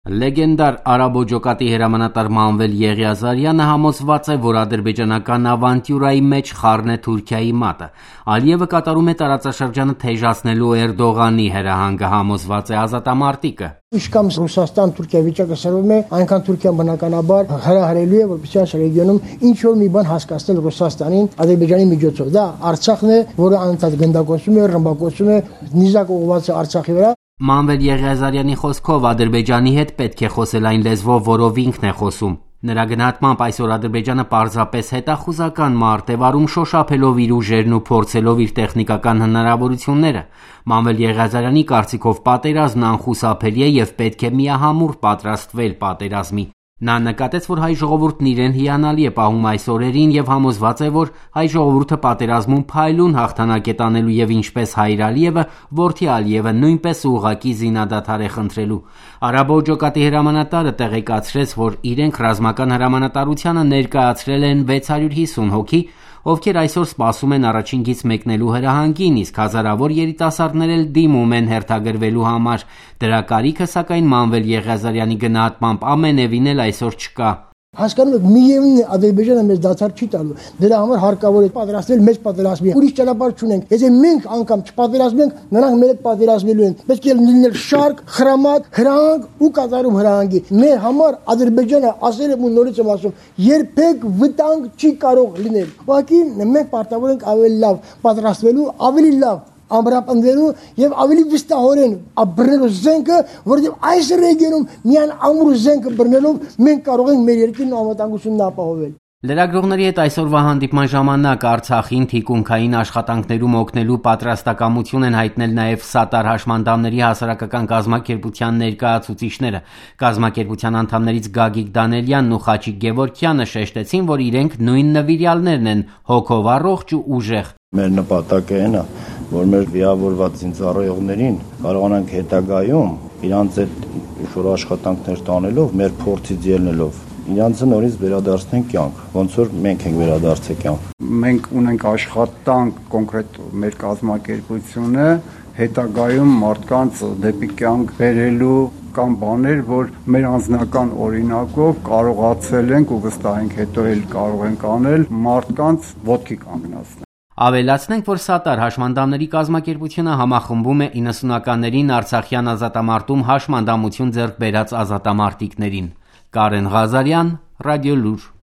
Լեգենդար արաբոջոկատի հրամանատար Մանվել Եղիազարյանը համոզված է, որ ադրբեջանական ավանտյուրայի մեջ խառն է Թուրքիայի մատը։ Ալիևը կատարում է տարածաշրջանը թեժացնելու Էրդողանի հրահանգը, համոզված է ազատամարտիկը։ Ինչքան Ռուսաստան-Թուրքիա վիճակը սրվում է, այնքան Թուրքիան բնականաբար հրահրելու է, որպեսզի այս ռեգիոնում ինչ որ մի բան հասկացնել Ռուսաստանին Ադրբեջանի միջոցով։ Դա Արցախն է, որը անընդհատ գնդակոծում է, ռմբակոծում է, նիզակ ուղղված է Արցախի վրա։ Մանվել Եղիազարյանի խոսքով Ադրբեջանի հետ պետք է խոսել այն լեզվով, որով ինքն է խոսում։ Նրա գնահատմամբ այսօր Ադրբեջանը պարզապես հետախուզական մարտ է վարում, շոշափելով իր ուժերն ու փորձելով իր տեխնիկական հնարավորությունները։ Մանվել Եղիազարյանի կարծիքով պատերազմն անխուսափելի է եւ պետք է միահամուռ պատրաստվել պատերազմի։ Նա նկատեց, որ հայ ժողովուրդն իրեն հիանալի է պահում այս օրերին եւ համոզված է, որ հայ ժողովուրդը պատերազմում փայլուն հաղթանակ է տանելու եւ ինչպես Հայր Ալիևը, որդի Ալիևը նույնպես ուղղակի զինադադար է խնդրելու։ Արաբոջոկատի հրամանատարը տեղեկացրեց, որ իրենք ռազմական հրամանատարությանը ներկայացրել են 650 հոգի, ովքեր այսօր սպասում են առաջին գիծ մեկնելու հրահանգին, իսկ հազարավոր երիտասարդներ էլ դիմում են հերթագրվելու համար։ Դրա կարիքը, սակայն, Մանվել Եղիազարյանի գնահատմամբ ամենևին էլ այսօր չկա։ Հասկանում եք, միևնույն է Ադրբեջանը մեզ դադար չի տալու։ Դրա համար հարկավոր է պատրաստվել մեծ պատերազմի։ Ուրիշ ճանապարհ չունենք։ Եթե մենք անգամ չպատերազմենք, նրանք մեր հետ պատերազմելու են։ Պետք է լինել շարք, խրամատ, հրահանգ ու կատարում հրահանգի։ Մեր համար Ադրբեջանը, ասել եմ ու նորից եմ ասում, երբեք վտանգ չի կարող լինել։ Ուղղակի մենք պարտավոր ենք ավելի լավ պատրաստվելու, ավելի լավ ամրապնդելու եւ ավելի վստահորեն բռնելու զենքը, որովհետեւ այս ռեգիոնում միայն ամուր զենքը բռնելով մենք կարող ենք մեր երկրի անվտանգությունն ապահովել։ Լրագրողների հետ այսօրվա հանդիպման ժամանակ Արցախին թիկունքային աշխատանքներում օգնելու պատրաստակամություն են հայտնել նաև Սատար հաշմանդամների հասարակական կազմակերպության ներկայացուցիչները։ Կազմակերպության անդամներից Գագիկ Դանելյանն ու Խաչիկ Գևորգյանը շեշտեցին, որ իրենք նույն նվիրյալներն են, հոգով առողջ ու ուժեղ։ Մեր նպատակը այն է, որ մեր վիավորված զինծառայողներին կարողանանք հետագայում իրանց այդ ինչ-որ աշխատանքներ տանելով, մեր փորձից ելնելով, իրանցը նորից վերադարձնենք կյանք, ոնց որ մենք ենք վերադարձել կյանք։ Մենք ունենք աշխատանք կոնկրետ մեր կազմակերպությունը հետագայում մարդկանց դեպի կյանք բերելու կամ բաներ, որ մեր անձնական օրինակով կարողացել ենք ու վստահ ենք հետո էլ կարող ենք անել մարդկանց ոտքի կանգնացնել։ Ավելացնենք, որ Սատար հաշմանդամների կազմակերպությունը համախմբում է 90-ականներին Արցախյան ազատամարտում հաշմանդամություն ձեռք բերած ազատամարտիկներին։ Կարեն Ղազարյան, Ռադիոլուր։